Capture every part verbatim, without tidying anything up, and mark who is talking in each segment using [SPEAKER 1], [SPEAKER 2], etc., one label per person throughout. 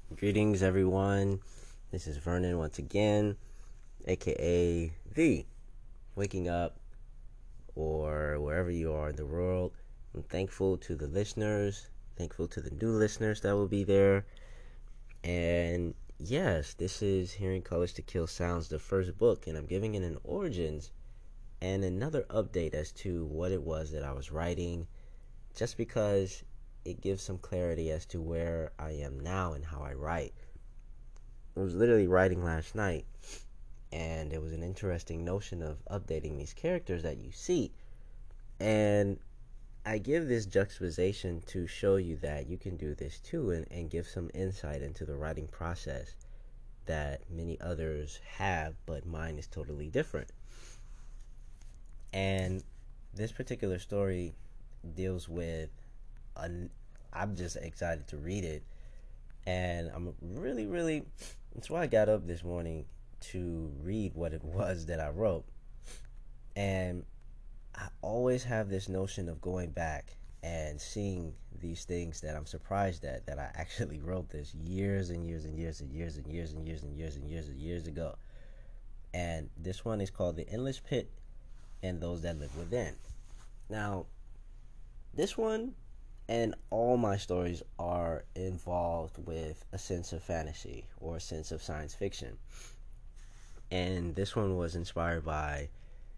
[SPEAKER 1] Greetings, everyone. This is Vernon once again, aka The Waking Up, or wherever you are in the world. I'm thankful to the listeners, thankful to the new listeners that will be there. And yes, this is Hearing Colors to Kill Sounds, the first book, and I'm giving it an origins and another update as to what it was that I was writing, just because it gives some clarity as to where I am now and how I write. I was literally writing last night, and it was an interesting notion of updating these characters that you see. And I give this juxtaposition to show you that you can do this too, and, and give some insight into the writing process that many others have, but mine is totally different. And this particular story deals with an, I'm just excited to read it, and I'm really, really. That's why I got up this morning to read what it was that I wrote. And I always have this notion of going back and seeing these things that I'm surprised at, that I actually wrote this years and years and years and years and years and years and years and years and years ago. And this one is called The Endless Pit and Those That Live Within. Now, this one and all my stories are involved with a sense of fantasy or a sense of science fiction. And this one was inspired by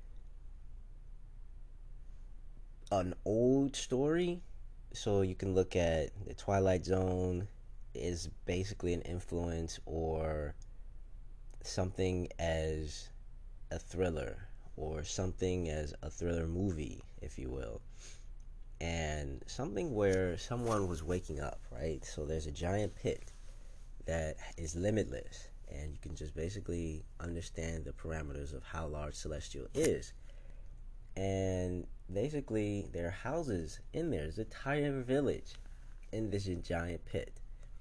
[SPEAKER 1] an old story. So you can look at The Twilight Zone is basically an influence, or something as a thriller, or something as a thriller movie, if you will. And something where someone was waking up, right? So there's a giant pit that is limitless, and you can just basically understand the parameters of how large Celestial is. And basically, there are houses in there. There's a entire village in this giant pit,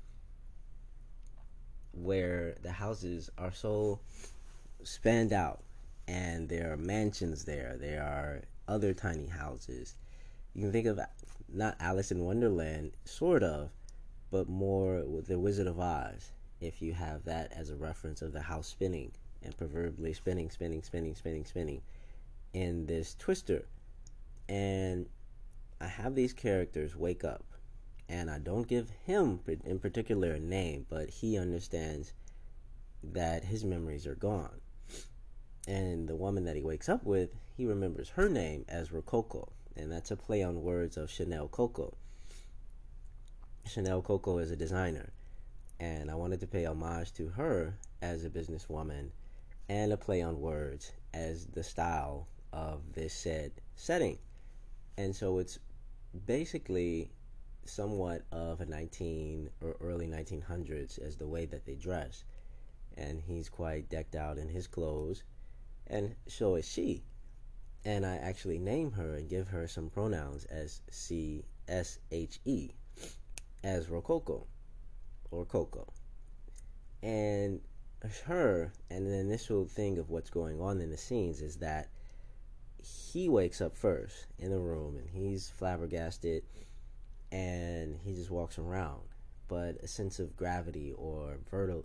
[SPEAKER 1] where the houses are so spanned out, and there are mansions there. There are other tiny houses. You can think of not Alice in Wonderland, sort of, but more with the Wizard of Oz, if you have that as a reference of the house spinning, and proverbially spinning, spinning, spinning, spinning, spinning in this twister. And I have these characters wake up, and I don't give him in particular a name, but he understands that his memories are gone. And the woman that he wakes up with, he remembers her name as Rococo, and that's a play on words of Chanel Coco. Chanel Coco is a designer, and I wanted to pay homage to her as a businesswoman, and a play on words as the style of this said setting. And so it's basically somewhat of a nineteen or early nineteen hundreds as the way that they dress. And he's quite decked out in his clothes, and so is she. And I actually name her and give her some pronouns as C S H E, as Rococo or Coco. And her, and the initial thing of what's going on in the scenes is that he wakes up first in the room, and he's flabbergasted, and he just walks around. But a sense of gravity or vertigo,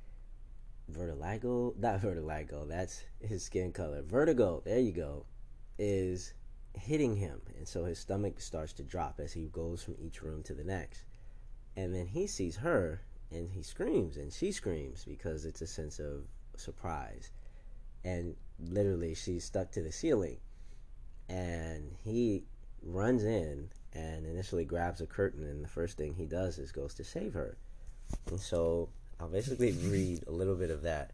[SPEAKER 1] vertigo, not vertigo, that's his skin color. Vertigo, there you go, is hitting him, and so his stomach starts to drop as he goes from each room to the next. And then he sees her, and he screams, and she screams, because it's a sense of surprise. And literally, she's stuck to the ceiling, and he runs in and initially grabs a curtain, and the first thing he does is goes to save her. And so I'll basically read a little bit of that.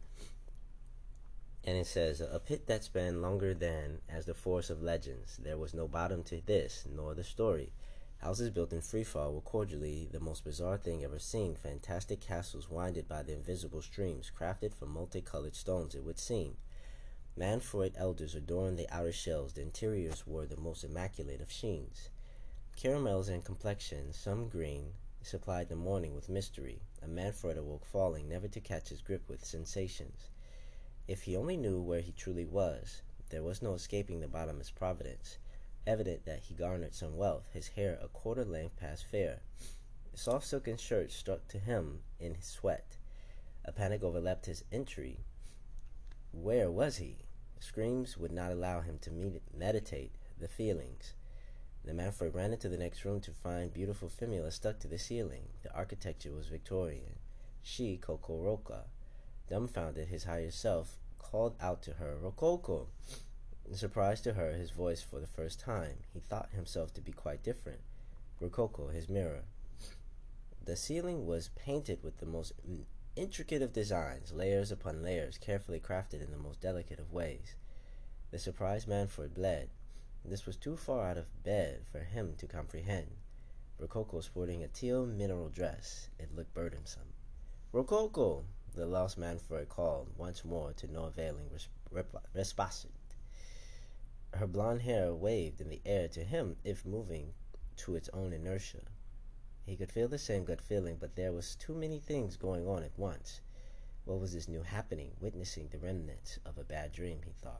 [SPEAKER 1] And it says, "A pit that spanned longer than as the force of legends. There was no bottom to this, nor the story. Houses built in freefall were cordially the most bizarre thing ever seen. Fantastic castles winded by the invisible streams, crafted from multicolored stones, it would seem. Manfroid elders adorned the outer shells. The interiors were the most immaculate of sheens. Caramels and complexion, some green, supplied the morning with mystery. A Manfred awoke falling, never to catch his grip with sensations. If he only knew where he truly was, there was no escaping the bottomless providence. Evident that he garnered some wealth, his hair a quarter length past fair. The soft silken shirt struck to him in his sweat. A panic overleapt his entry. Where was he? Screams would not allow him to med- meditate the feelings. The Manfred ran into the next room to find beautiful Fimula stuck to the ceiling. The architecture was Victorian. She, Coco Roca, dumbfounded, his higher self called out to her, Rococo. In surprise to her, his voice for the first time, he thought himself to be quite different. Rococo, his mirror. The ceiling was painted with the most intricate of designs, layers upon layers, carefully crafted in the most delicate of ways. The surprised Manfred bled. This was too far out of bed for him to comprehend. Rococo sporting a teal mineral dress, it looked burdensome. Rococo, the lost Manfred called once more to no availing response. Her blonde hair waved in the air to him, if moving to its own inertia. He could feel the same gut feeling, but there was too many things going on at once. What was this new happening, witnessing the remnants of a bad dream, he thought.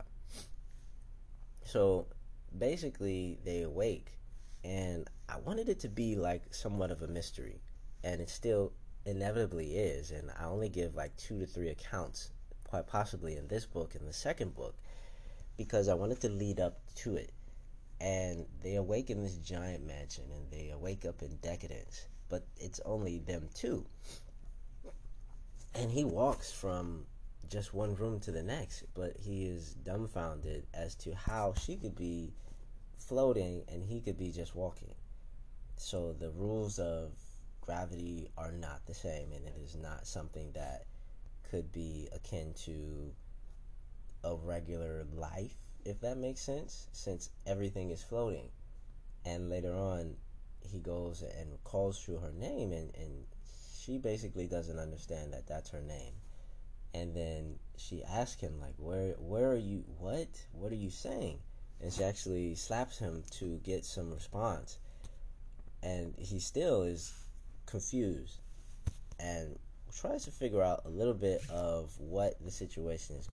[SPEAKER 1] So, basically, they awake, and I wanted it to be like somewhat of a mystery, and it still inevitably is, and I only give like two to three accounts, quite possibly in this book and the second book, because I wanted to lead up to it. And they awake in this giant mansion, and they wake up in decadence, but it's only them two. And he walks from just one room to the next, but he is dumbfounded as to how she could be floating and he could be just walking. So the rules of gravity are not the same, and it is not something that could be akin to a regular life, if that makes sense, since everything is floating. And later on, he goes and calls through her name, and, and she basically doesn't understand that that's her name. And then she asks him, like, where where are you, what? What are you saying? And she actually slaps him to get some response. And he still is confused and tries to figure out a little bit of what the situation is.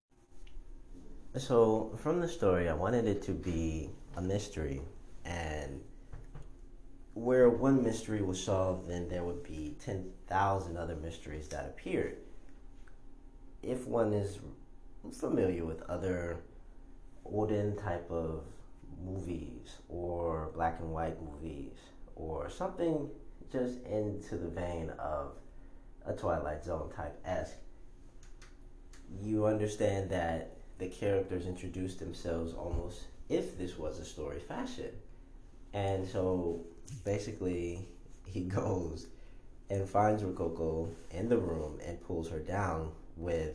[SPEAKER 1] So, from the story, I wanted it to be a mystery, and where one mystery was solved, then there would be ten thousand other mysteries that appeared. If one is familiar with other olden type of movies, or black and white movies, or something just into the vein of a Twilight Zone type esque, you understand that the characters introduced themselves almost if this was a story fashion. And so basically he goes and finds Rococo in the room and pulls her down with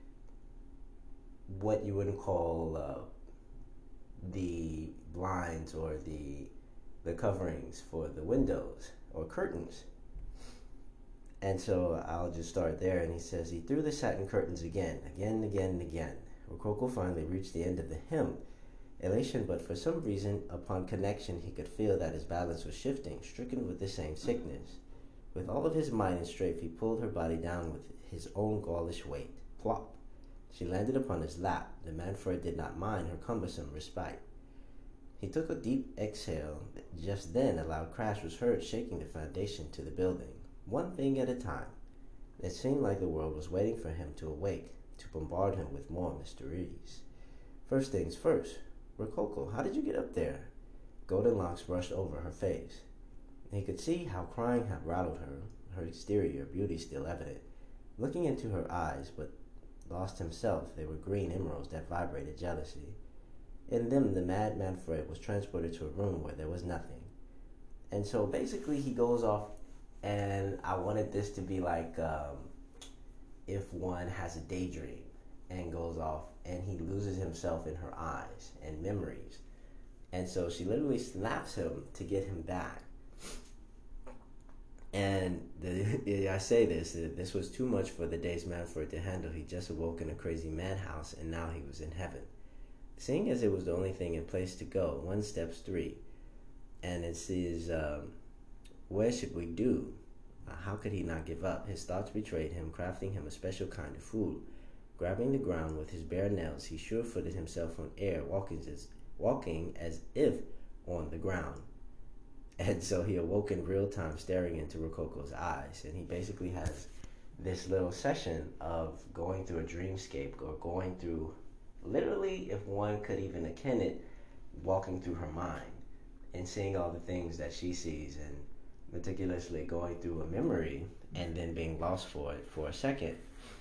[SPEAKER 1] what you wouldn't call uh, the blinds or the the coverings for the windows or curtains. And so I'll just start there. And he says he threw the satin curtains again, again, and again, and again. Rococo finally reached the end of the hymn. Elation, but for some reason, upon connection, he could feel that his balance was shifting, stricken with the same sickness. With all of his might and strength, he pulled her body down with his own gaulish weight. Plop! She landed upon his lap. The Manfred did not mind her cumbersome respite. He took a deep exhale. Just then, a loud crash was heard, shaking the foundation to the building. One thing at a time. It seemed like the world was waiting for him to awake, to bombard him with more mysteries. First things first. Rococo, how did you get up there? Golden locks brushed over her face. He could see how crying had rattled her, her exterior beauty still evident. Looking into her eyes, but lost himself, they were green emeralds that vibrated jealousy. In them, the mad Manfred was transported to a room where there was nothing. And so basically he goes off, and I wanted this to be like um, if one has a daydream and goes off and he loses himself in her eyes and memories. And so she literally slaps him to get him back. And the, I say this, this was too much for the day's Manfred to handle. He just awoke in a crazy madhouse, and now he was in heaven. Seeing as it was the only thing in place to go, one steps three. And it says, um, where should we do? Uh, how could he not give up? His thoughts betrayed him, crafting him a special kind of food. Grabbing the ground with his bare nails, he sure-footed himself on air, walking as, walking as if on the ground. And so he awoke in real time, staring into Rococo's eyes. And he basically has this little session of going through a dreamscape or going through, literally, if one could even akin it, walking through her mind and seeing all the things that she sees and meticulously going through a memory and then being lost for it for a second.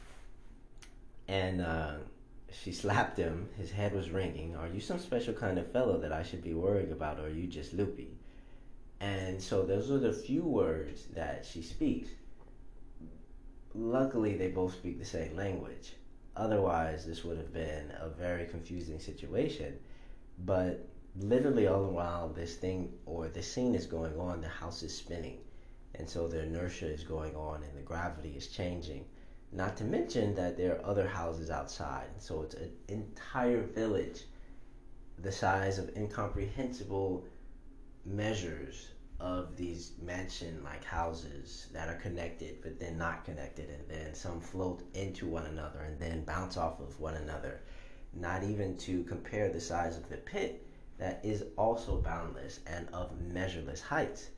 [SPEAKER 1] And uh, she slapped him. His head was ringing. Are you some special kind of fellow that I should be worried about, or are you just loopy? And so those are the few words that she speaks. Luckily, they both speak the same language. Otherwise, this would have been a very confusing situation. But literally all the while this thing or this scene is going on, the house is spinning. And so the inertia is going on and the gravity is changing. Not to mention that there are other houses outside. So it's an entire village the size of incomprehensible measures of these mansion-like houses that are connected but then not connected, and then some float into one another and then bounce off of one another. Not even to compare the size of the pit that is also boundless and of measureless heights.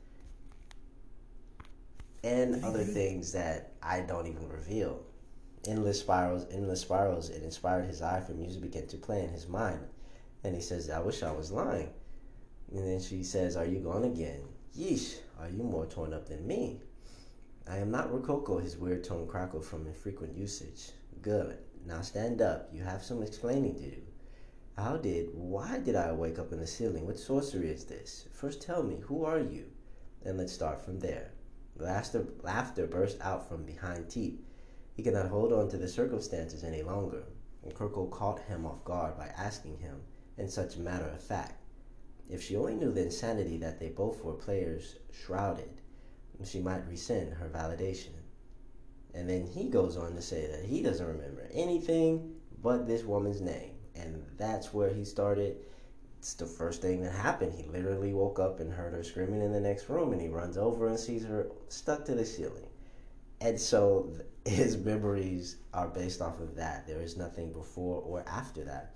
[SPEAKER 1] And other things that I don't even reveal. Endless spirals, endless spirals. It inspired his eye for music began to play in his mind. And he says, I wish I was lying. And then she says, are you gone again? Yeesh, are you more torn up than me? I am not Rococo, his weird tone crackled from infrequent usage. Good. Now stand up. You have some explaining to do. How did, why did I wake up in the ceiling? What sorcery is this? First tell me, who are you? And let's start from there. Laughter, laughter burst out from behind Teep. He could not hold on to the circumstances any longer, and Kirkle caught him off guard by asking him, in such matter of fact, if she only knew the insanity that they both were players shrouded, she might rescind her validation. And then he goes on to say that he doesn't remember anything but this woman's name. And that's where he started. It's the first thing that happened. He literally woke up and heard her screaming in the next room, and he runs over and sees her stuck to the ceiling. And so his memories are based off of that. There is nothing before or after that.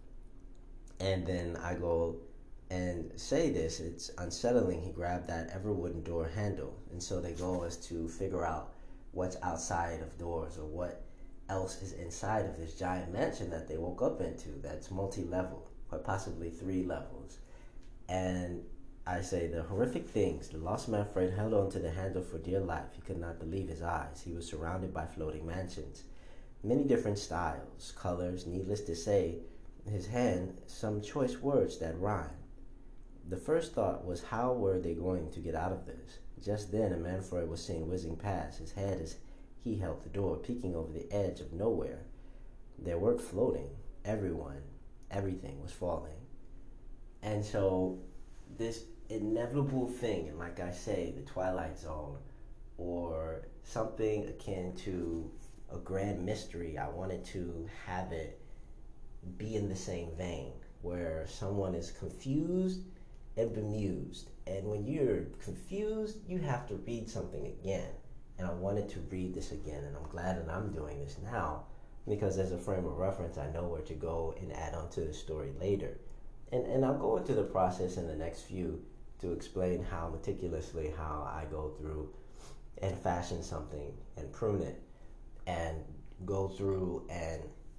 [SPEAKER 1] And then I go and say this, it's unsettling. He grabbed that ever wooden door handle. And so they go as to figure out what's outside of doors or what else is inside of this giant mansion that they woke up into that's multi-level, or possibly three levels. And I say the horrific things. The lost Manfred held on to the handle for dear life. He could not believe his eyes. He was surrounded by floating mansions, many different styles, colors, needless to say, his hand some choice words that rhyme. The first thought was, how were they going to get out of this? Just then a Manfred was seen whizzing past, his head as he held the door, peeking over the edge of nowhere. They weren't floating. Everyone, everything was falling. And so this inevitable thing, and like I say, the Twilight Zone, or something akin to a grand mystery, I wanted to have it be in the same vein, where someone is confused and bemused. And when you're confused, you have to read something again. And I wanted to read this again, and I'm glad that I'm doing this now, because as a frame of reference, I know where to go and add on to the story later. And and I'll go into the process in the next few to explain how meticulously how I go through and fashion something and prune it and go through and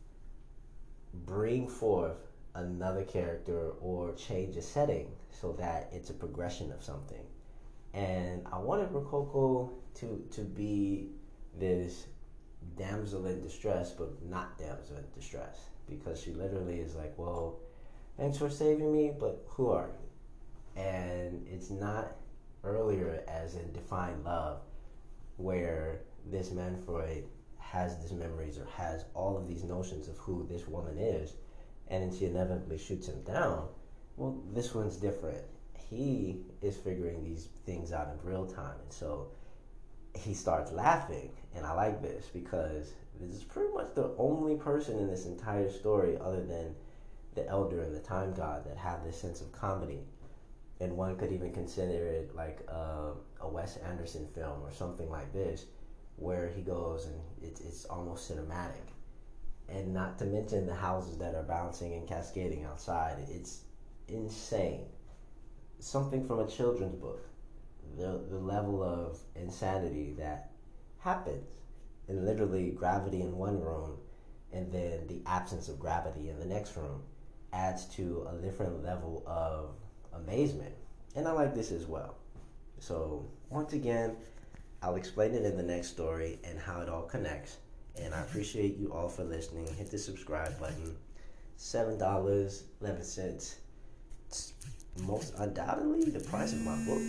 [SPEAKER 1] bring forth another character or change a setting so that it's a progression of something. And I wanted Rococo to to be this damsel in distress, but not damsel in distress, because she literally is like, well, thanks for saving me, but who are you? And it's not earlier as in Define Love, where this Manfred has these memories or has all of these notions of who this woman is, and then she inevitably shoots him down. Well, this one's different. He is figuring these things out in real time, and so he starts laughing. And I like this because this is pretty much the only person in this entire story, other than the Elder and the Time God, that have this sense of comedy. And one could even consider it like a, a Wes Anderson film or something like this, where he goes and it's it's almost cinematic. And not to mention the houses that are bouncing and cascading outside. It's insane. Something from a children's book. the the level of insanity that happens, and literally gravity in one room, and then the absence of gravity in the next room, adds to a different level of amazement. And I like this as well. So once again, I'll explain it in the next story and how it all connects. And I appreciate you all for listening. Hit the subscribe button. Seven dollars eleven cents. It's most undoubtedly the price of my book.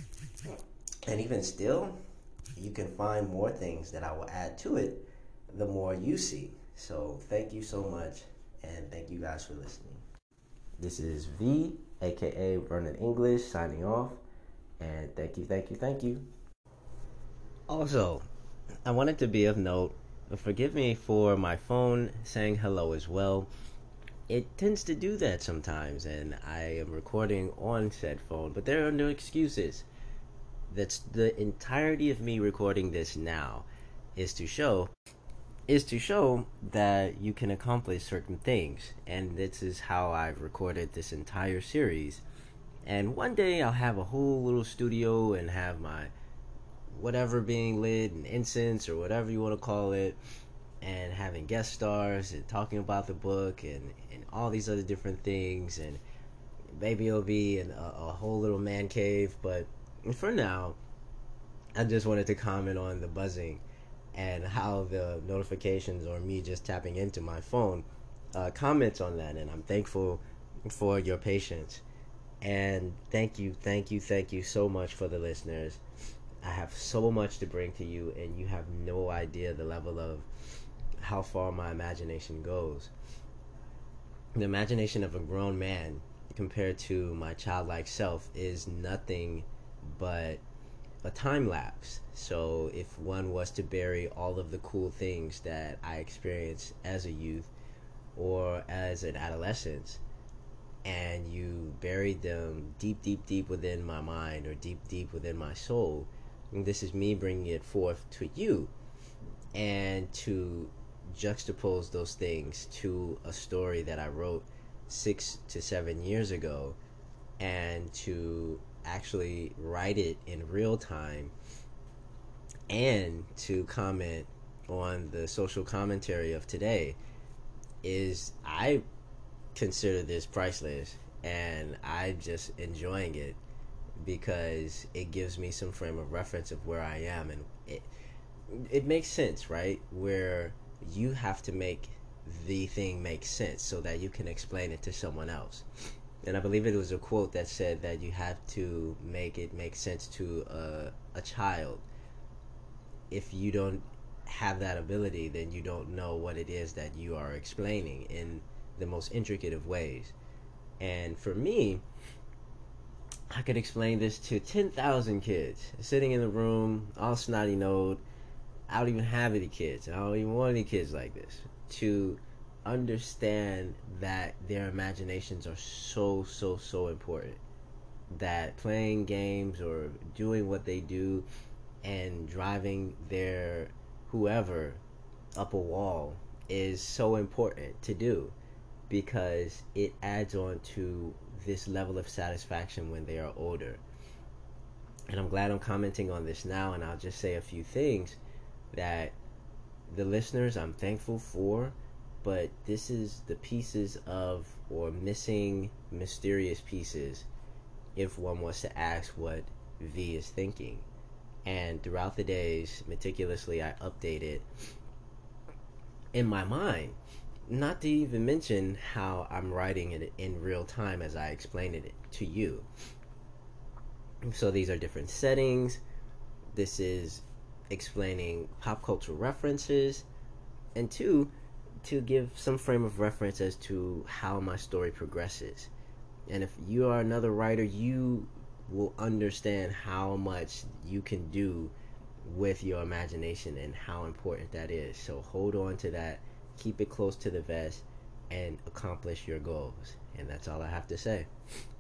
[SPEAKER 1] And even still, you can find more things that I will add to it the more you see. So thank you so much, and thank you guys for listening. This is V, aka Vernon English, signing off. And thank you, thank you, thank you. Also, I wanted to be of note. Forgive me for my phone saying hello as well. It tends to do that sometimes, and I am recording on said phone, but there are no excuses. That's the entirety of me recording this now, is to show is to show that you can accomplish certain things, and this is how I've recorded this entire series. And one day I'll have a whole little studio and have my whatever being lit and incense or whatever you want to call it, and having guest stars and talking about the book and, and all these other different things, and maybe it'll be in a, a whole little man cave. But for now, I just wanted to comment on the buzzing and how the notifications or me just tapping into my phone uh, comments on that, and I'm thankful for your patience. And thank you, thank you, thank you so much for the listeners. I have so much to bring to you, and you have no idea the level of how far my imagination goes. The imagination of a grown man compared to my childlike self is nothing but a time lapse. So if one was to bury all of the cool things that I experienced as a youth or as an adolescent, and you buried them deep, deep, deep within my mind or deep, deep within my soul, and this is me bringing it forth to you, and to juxtapose those things to a story that I wrote six to seven years ago, and to actually write it in real time, and to comment on the social commentary of today, is, I consider this priceless, and I'm just enjoying it because it gives me some frame of reference of where I am, and it it makes sense, right? Where you have to make the thing make sense so that you can explain it to someone else. And I believe it was a quote that said that you have to make it make sense to a, a child. If you don't have that ability, then you don't know what it is that you are explaining in the most intricate of ways. And for me, I could explain this to ten thousand kids sitting in the room, all snotty nosed. I don't even have any kids. I don't even want any kids like this. To understand that their imaginations are so, so, so important. That playing games or doing what they do and driving their whoever up a wall is so important to do, because it adds on to this level of satisfaction when they are older. And I'm glad I'm commenting on this now, and I'll just say a few things that the listeners I'm thankful for, but this is the pieces of, or missing mysterious pieces, if one was to ask what V is thinking. And throughout the days, meticulously, I update it in my mind, not to even mention how I'm writing it in real time as I explain it to you. So these are different settings. This is explaining pop culture references, and two, to give some frame of reference as to how my story progresses. And if you are another writer, you will understand how much you can do with your imagination and how important that is. So hold on to that, keep it close to the vest, and accomplish your goals. And that's all I have to say.